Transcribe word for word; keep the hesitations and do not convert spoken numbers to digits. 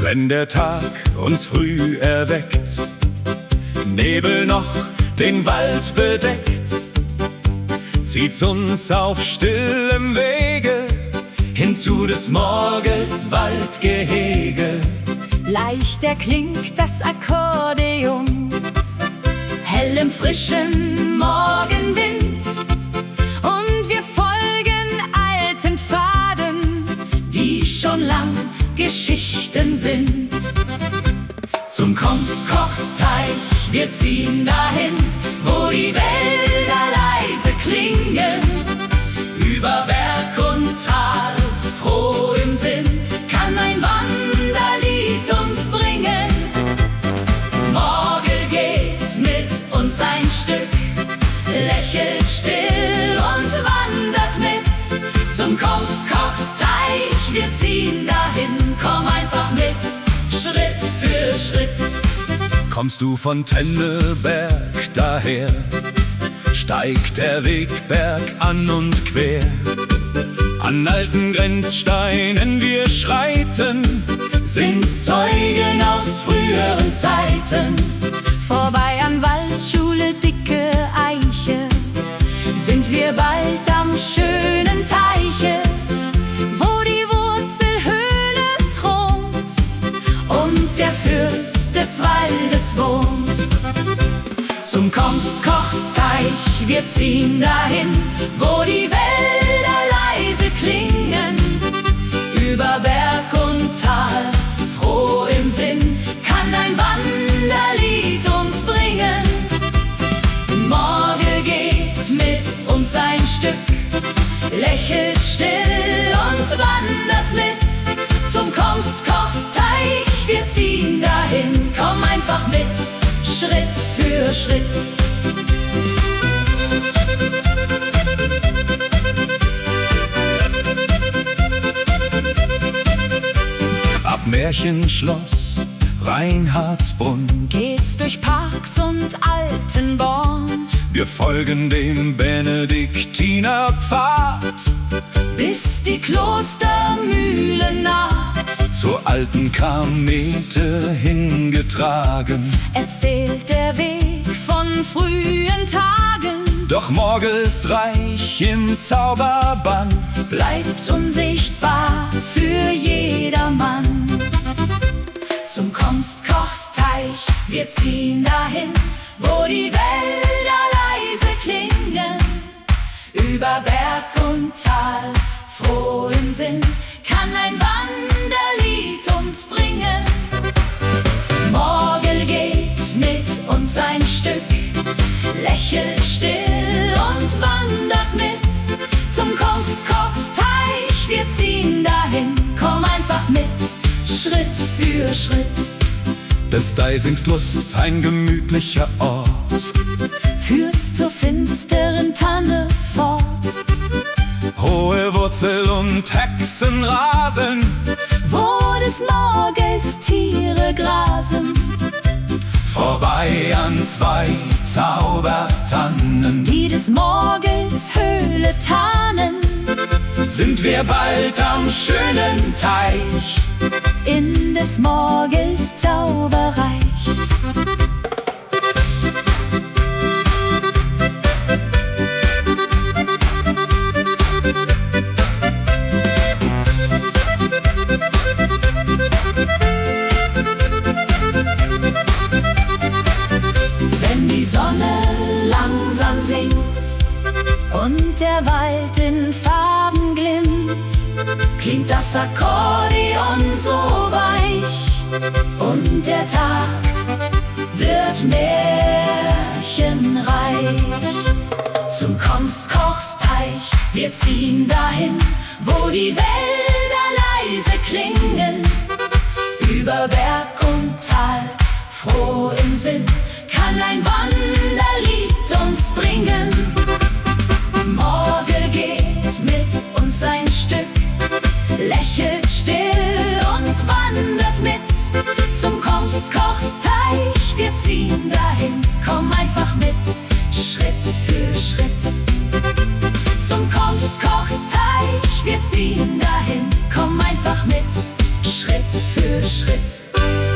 Wenn der Tag uns früh erweckt, Nebel noch den Wald bedeckt, zieht's uns auf stillem Wege hin zu des Morgens Waldgehege. Leicht erklingt das Akkordeon, hell im frischen Morgenwind, und wir folgen alten Pfaden, die schon lang Geschichten sind. Zum Kunstkochsteich wir ziehen dahin, wo die Wälder leise klingen, über Berg und Tal, froh im Sinn, kann ein Wanderlied uns bringen. Morgel geht mit uns ein Stück, lächelt still und wandert mit. Zum Kunstkochsteich wir ziehen dahin, komm einfach mit, Schritt für Schritt. Kommst du von Tenneberg daher, steigt der Weg bergan und quer. An alten Grenzsteinen wir schreiten, sind's Zeugen aus früheren Zeiten. Vorbei an Waldschule, dicke Eiche, sind wir bald am schönen Teiche, wo die Wurzelhöhle thront und der Fürst des Waldes wohnt. Zum Kunstkochsteich wir ziehen dahin, wo die Wälder leise klingen, über Berg und Tal, froh im Sinn, kann ein Wanderlied uns bringen. Morgel geht mit uns ein Stück, lächelt still und wandert mit. Zum Kunstkochsteich wir ziehen dahin, komm einfach mit, Schritt für Schritt. Ab Märchenschloss, Reinhardsbrunn geht's durch Parks und Altenborn. Wir folgen dem Benediktinerpfad, bis die Klostermühle naht. Zur alten Kamete hingetragen, erzählt der Weg von frühen Tagen. Doch Morgels Reich im Zauberbann bleibt unsichtbar für jedermann. Zum Kunstkochsteich wir ziehen dahin, wo die Wälder leise klingen, über Berg und Tal, froh im Sinn, kann ein Wanderlied uns bringen. Morgel geht mit uns ein Stück, lächelt still und wandert mit. Zum Kunstkochsteich wir ziehen dahin, komm einfach mit, Schritt für Schritt. Des Deisings Lust ein gemütlicher Ort, führt's zur finsteren Tanne fort. Hohe Wurzel und Hexen rasen, wo des Morgels Tiere grasen. Vorbei an zwei Zaubertannen, die des Morgens Höhle tarnen. Sind wir bald am schönen Teich, in des Morgels Zauberreich. Wenn die Sonne langsam sinkt und der Wald in Farben glimmt, klingt das Akkordeon so weich und der Tag wird märchenreich. Zum Kunstkochsteich wir ziehen dahin, wo die Wälder leise klingen, über Berg und Tal, froh im Sinn, kann ein Wanderlied uns bringen. Morgel geht mit uns ein Stück, lächelt still und wandert mit. Zum Kunstkochsteich wir ziehen dahin, komm einfach mit, Schritt für Schritt. Zum Kunstkochsteich wir ziehen dahin, komm einfach mit, Schritt für Schritt.